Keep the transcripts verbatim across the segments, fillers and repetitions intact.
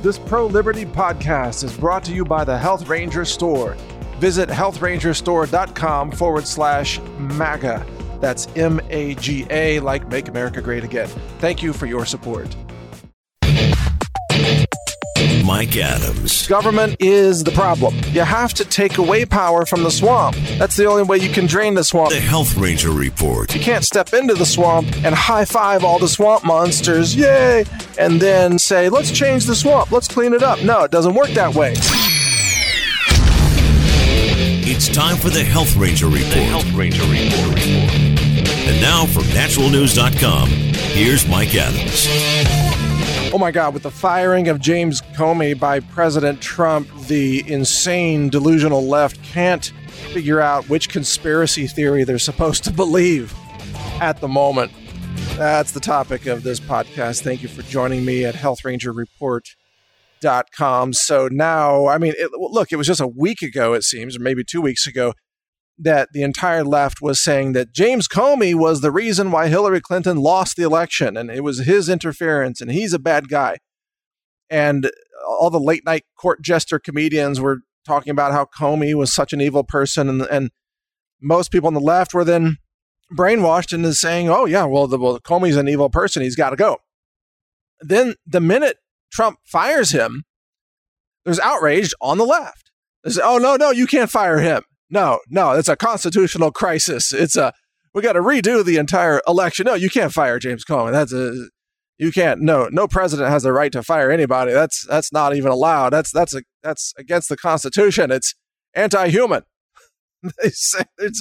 This pro-liberty podcast is brought to you by the Health Ranger Store. Visit health ranger store dot com forward slash MAGA. That's M A G A, like Make America Great Again. Thank you for your support. Mike Adams. Government is the problem. You have to take away power from the swamp. That's the only way you can drain the swamp. The Health Ranger Report. You can't step into the swamp and high-five all the swamp monsters, yay, and then say, let's change the swamp, let's clean it up. No, it doesn't work that way. It's time for the Health Ranger Report. The Health Ranger Report. And now from natural news dot com, here's Mike Adams. Oh my God, with the firing of James Comey by President Trump, the insane, delusional left can't figure out which conspiracy theory they're supposed to believe at the moment. That's the topic of this podcast. Thank you for joining me at health ranger report dot com. So now, I mean, it, look, it was just a week ago, it seems, or maybe two weeks ago, that the entire left was saying that James Comey was the reason why Hillary Clinton lost the election, and it was his interference, and he's a bad guy. And all the late night court jester comedians were talking about how Comey was such an evil person, and, and most people on the left were then brainwashed into saying, oh yeah, well, the, well, Comey's an evil person, he's got to go. Then the minute Trump fires him, there's outrage on the left. They say, oh no, no, you can't fire him. No, no, it's a constitutional crisis. It's a, we got to redo the entire election. No, you can't fire James Comey. That's a, you can't, no, no president has the right to fire anybody. That's, that's not even allowed. That's, that's a, that's against the Constitution. It's anti-human. It's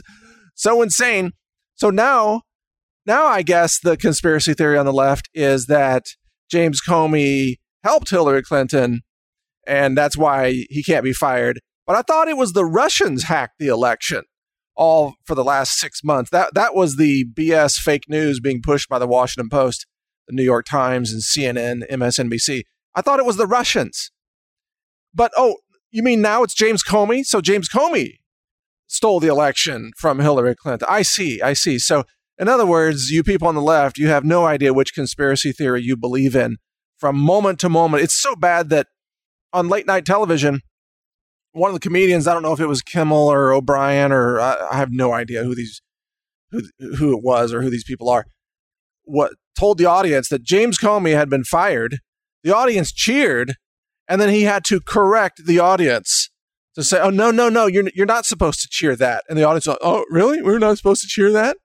so insane. So now, now I guess the conspiracy theory on the left is that James Comey helped Hillary Clinton, and that's why he can't be fired. But I thought it was the Russians hacked the election all for the last six months. That that was the B S fake news being pushed by the Washington Post, the New York Times, and C N N, M S N B C. I thought it was the Russians. But, oh, you mean now it's James Comey? So James Comey stole the election from Hillary Clinton. I see, I see. So in other words, you people on the left, you have no idea which conspiracy theory you believe in from moment to moment. It's so bad that on late night television, one of the comedians, I don't know if it was Kimmel or O'Brien, or I, I have no idea who these who who it was or who these people are, what told the audience that James Comey had been fired. The audience cheered, and then he had to correct the audience to say, "Oh no, no, no, you're you're not supposed to cheer that." And the audience, "Oh, really? We're not supposed to cheer that?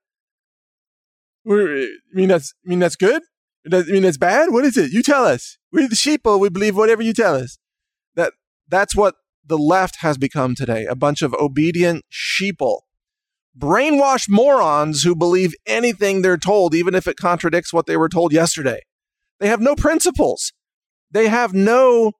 We're, I mean that's I mean that's good? I mean that's bad? What is it? You tell us. We're the sheeple. We believe whatever you tell us." That that's what the left has become today, a bunch of obedient sheeple, brainwashed morons who believe anything they're told, even if it contradicts what they were told yesterday. They have no principles. They have no,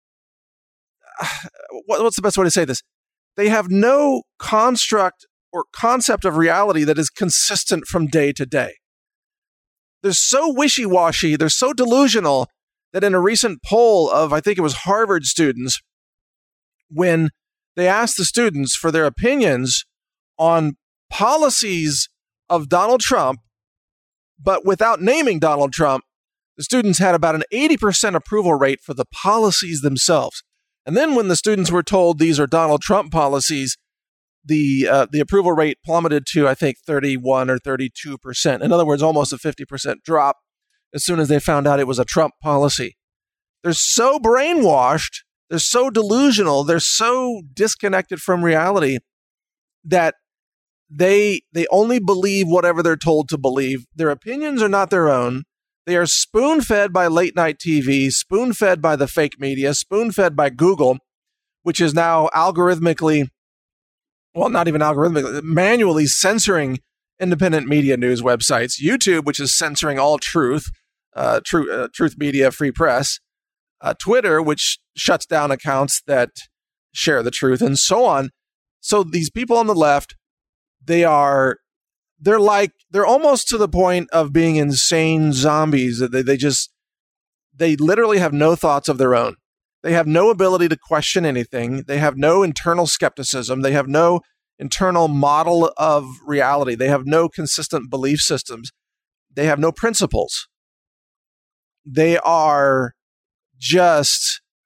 what's the best way to say this? They have no construct or concept of reality that is consistent from day to day. They're so wishy-washy, they're so delusional that in a recent poll of, I think it was Harvard students, when they asked the students for their opinions on policies of Donald Trump, but without naming Donald Trump, the students had about an eighty percent approval rate for the policies themselves. And then when the students were told these are Donald Trump policies, the uh, the approval rate plummeted to, I think, thirty-one or thirty-two percent. In other words, almost a fifty percent drop as soon as they found out it was a Trump policy. They're so brainwashed, they're so delusional, they're so disconnected from reality that they they only believe whatever they're told to believe. Their opinions are not their own. They are spoon-fed by late-night T V, spoon-fed by the fake media, spoon-fed by Google, which is now algorithmically, well, not even algorithmically, manually censoring independent media news websites. YouTube, which is censoring all truth, uh, tru- uh, truth media, free press. Uh, Twitter, which shuts down accounts that share the truth, and so on. So these people on the left, they are, they're like, they're almost to the point of being insane zombies. They, they just, they literally have no thoughts of their own. They have no ability to question anything. They have no internal skepticism. They have no internal model of reality. They have no consistent belief systems. They have no principles. They are just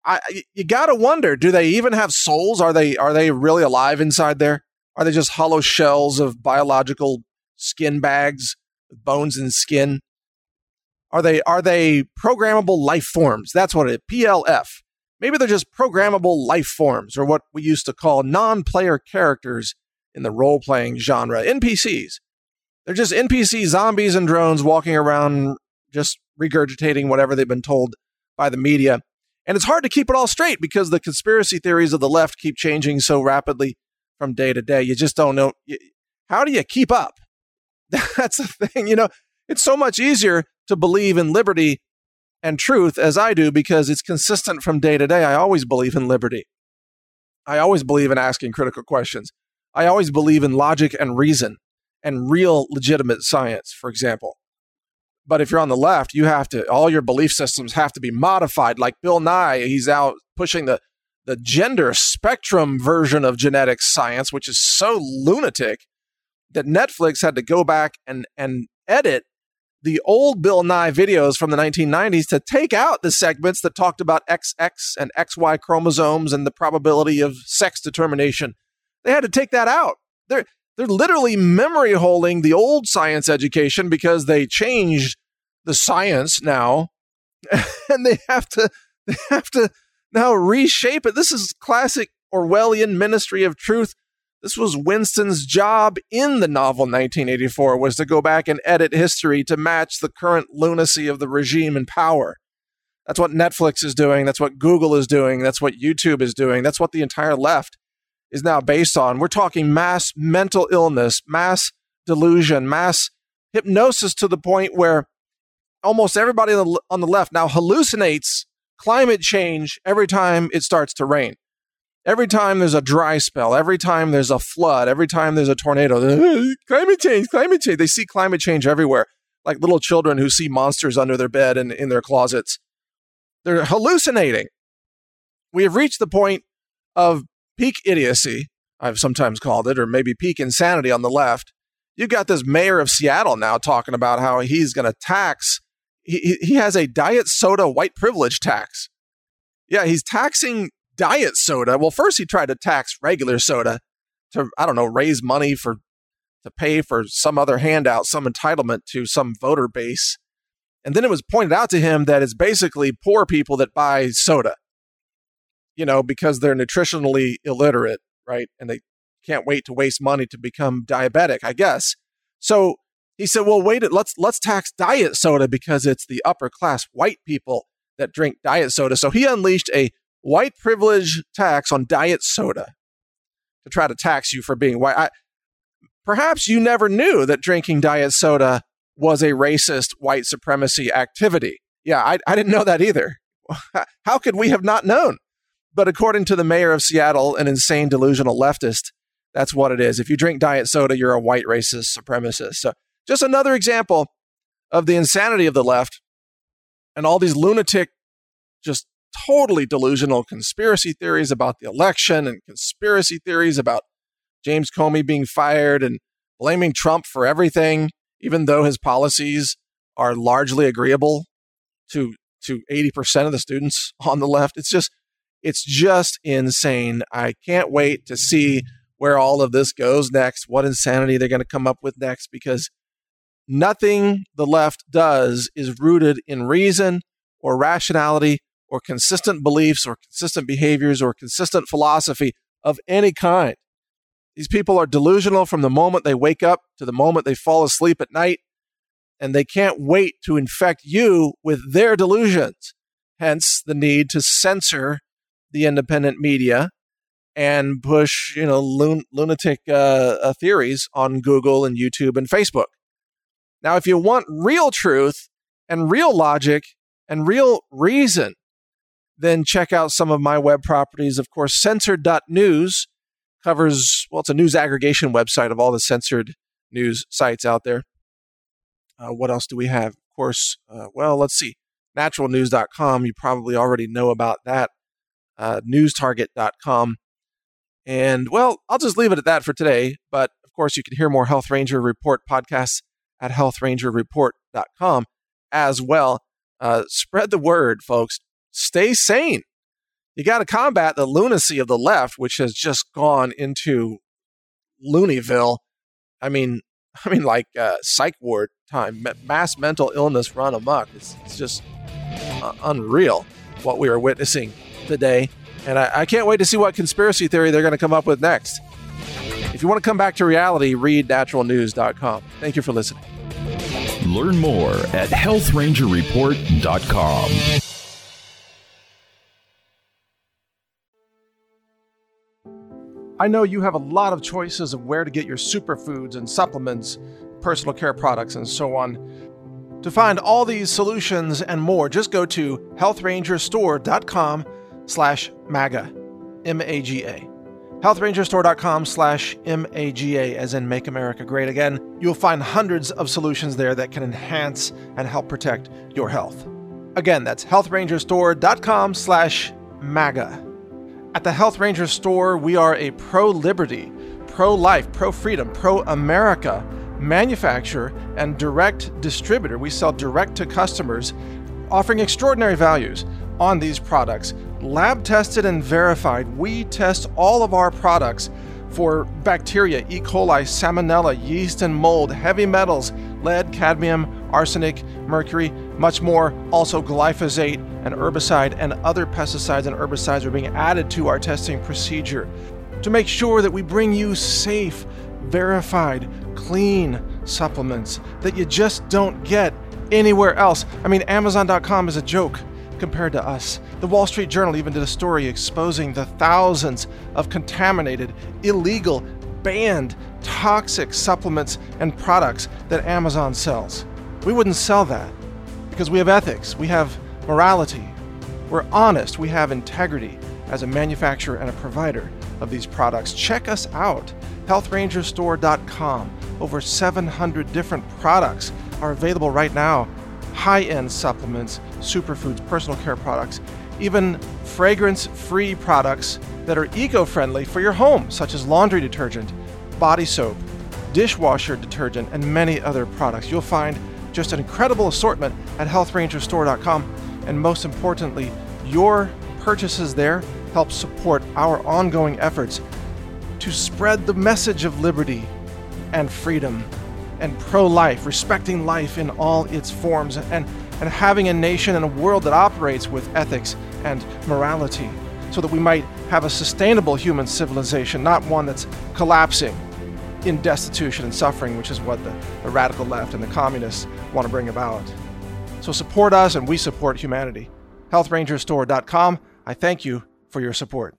I, you got to wonder, do they even have souls? Are they are they really alive inside there? Are they just hollow shells of biological skin bags, bones and skin? Are they are they programmable life forms? That's what it is, P L F. Maybe they're just programmable life forms, or what we used to call non-player characters in the role-playing genre, N P Cs. They're just N P C zombies and drones walking around just regurgitating whatever they've been told by the media. And it's hard to keep it all straight because the conspiracy theories of the left keep changing so rapidly from day to day. You just don't know. How do you keep up? That's the thing. You know, it's so much easier to believe in liberty and truth as I do because it's consistent from day to day. I always believe in liberty. I always believe in asking critical questions. I always believe in logic and reason and real legitimate science, for example. But if you're on the left, you have to, all your belief systems have to be modified. Like Bill Nye, he's out pushing the, the gender spectrum version of genetic science, which is so lunatic that Netflix had to go back and, and edit the old Bill Nye videos from the nineteen nineties to take out the segments that talked about X X and X Y chromosomes and the probability of sex determination. They had to take that out. They're, they're literally memory holding the old science education because they changed the science now, and they have to they have to now reshape it. This is classic Orwellian Ministry of Truth. This was Winston's job in the novel nineteen eighty-four, was to go back and edit history to match the current lunacy of the regime in power. That's what Netflix is doing. That's what Google is doing. That's what YouTube is doing. That's what the entire left is now based on. We're talking mass mental illness, mass delusion, mass hypnosis to the point where almost everybody on the, on the left now hallucinates climate change every time it starts to rain. Every time there's a dry spell, every time there's a flood, every time there's a tornado, climate change, climate change. They see climate change everywhere, like little children who see monsters under their bed and in their closets. They're hallucinating. We have reached the point of peak idiocy, I've sometimes called it, or maybe peak insanity on the left. You've got this mayor of Seattle now talking about how he's going to tax. He, he has a diet soda white privilege tax. Yeah, he's taxing diet soda. Well, first he tried to tax regular soda to, I don't know, raise money for to pay for some other handout, some entitlement to some voter base. And then it was pointed out to him that it's basically poor people that buy soda, you know, because they're nutritionally illiterate, right? And they can't wait to waste money to become diabetic, I guess. So he said, well, wait, let's let's tax diet soda because it's the upper class white people that drink diet soda. So he unleashed a white privilege tax on diet soda to try to tax you for being white. I, perhaps you never knew that drinking diet soda was a racist white supremacy activity. Yeah, I, I didn't know that either. How could we have not known? But according to the mayor of Seattle, an insane delusional leftist, that's what it is. If you drink diet soda, you're a white racist supremacist. So just another example of the insanity of the left and all these lunatic, just totally delusional conspiracy theories about the election and conspiracy theories about James Comey being fired and blaming Trump for everything, even though his policies are largely agreeable to to eighty percent of the students on the left. It's just, it's just insane. I can't wait to see where all of this goes next, what insanity they're going to come up with next, because nothing the left does is rooted in reason or rationality or consistent beliefs or consistent behaviors or consistent philosophy of any kind. These people are delusional from the moment they wake up to the moment they fall asleep at night, and they can't wait to infect you with their delusions. Hence the need to censor the independent media and push, you know, lun- lunatic uh, uh, theories on Google and YouTube and Facebook. Now, if you want real truth and real logic and real reason, then check out some of my web properties. Of course, censored dot news covers, well, it's a news aggregation website of all the censored news sites out there. Uh, what else do we have? Of course, uh, well, let's see. natural news dot com, you probably already know about that. Uh, news target dot com. And, well, I'll just leave it at that for today. But, of course, you can hear more Health Ranger Report podcasts at health ranger report dot com as well. Uh, spread the word, folks. Stay sane. You got to combat the lunacy of the left, which has just gone into Looneyville. I mean, I mean, like uh, psych ward time, mass mental illness run amok. It's, it's just uh, unreal what we are witnessing today. And I, I can't wait to see what conspiracy theory they're going to come up with next. If you want to come back to reality, read natural news dot com. Thank you for listening. Learn more at health ranger report dot com. I know you have a lot of choices of where to get your superfoods and supplements, personal care products, and so on. To find all these solutions and more, just go to health ranger store dot com slash MAGA, M A G A. health ranger store dot com slash M A G A, as in Make America Great Again. You'll find hundreds of solutions there that can enhance and help protect your health. Again, that's health ranger store dot com slash MAGA. At the Health Ranger Store, we are a pro-liberty, pro-life, pro-freedom, pro-America manufacturer and direct distributor. We sell direct to customers, offering extraordinary values on these products. Lab tested and verified. We test all of our products for bacteria, E. coli, salmonella, yeast and mold, heavy metals, lead, cadmium, arsenic, mercury, much more. Also glyphosate, an herbicide, and other pesticides and herbicides are being added to our testing procedure to make sure that we bring you safe, verified, clean supplements that you just don't get anywhere else. I mean, Amazon dot com is a joke compared to us. The Wall Street Journal even did a story exposing the thousands of contaminated, illegal, banned, toxic supplements and products that Amazon sells. We wouldn't sell that because we have ethics, we have morality, we're honest, we have integrity as a manufacturer and a provider of these products. Check us out, health ranger store dot com. Over seven hundred different products are available right now. High-end supplements, superfoods, personal care products, even fragrance-free products that are eco-friendly for your home, such as laundry detergent, body soap, dishwasher detergent, and many other products. You'll find just an incredible assortment at health ranger store dot com. And most importantly, your purchases there help support our ongoing efforts to spread the message of liberty and freedom and pro-life, respecting life in all its forms, and, and having a nation and a world that operates with ethics and morality, so that we might have a sustainable human civilization, not one that's collapsing in destitution and suffering, which is what the, the radical left and the communists want to bring about. So support us and we support humanity. health ranger store dot com. I thank you for your support.